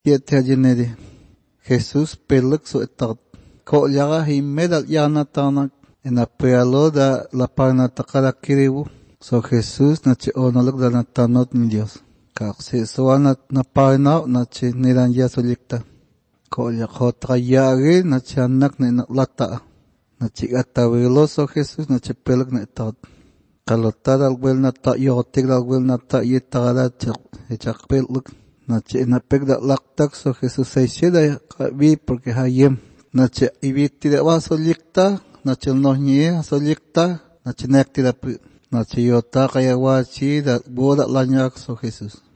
Yethajanedi. Jesús peluk su etad. Ko yaga himedal yanatanak en apealo da la parnatakada kiribu. So Jesús nache onoluk da natanot ni Dios. Kaksi suana na parnao nache niran yasolikta. Ko yakotra yagi nache anak na inaklata. Nache atawiloso Jesús nache peluk na etad. Kalotada alwel nata yotik alwel nata yetagada chak peluk. Nache inapek da laktak so Jesús seishida kabi porque hayem. Nache ibiti da wasolikta. Nache nohnie solikta. Nache nekti da pu. Nache yota kaya wachi da boda lanyak so Jesús.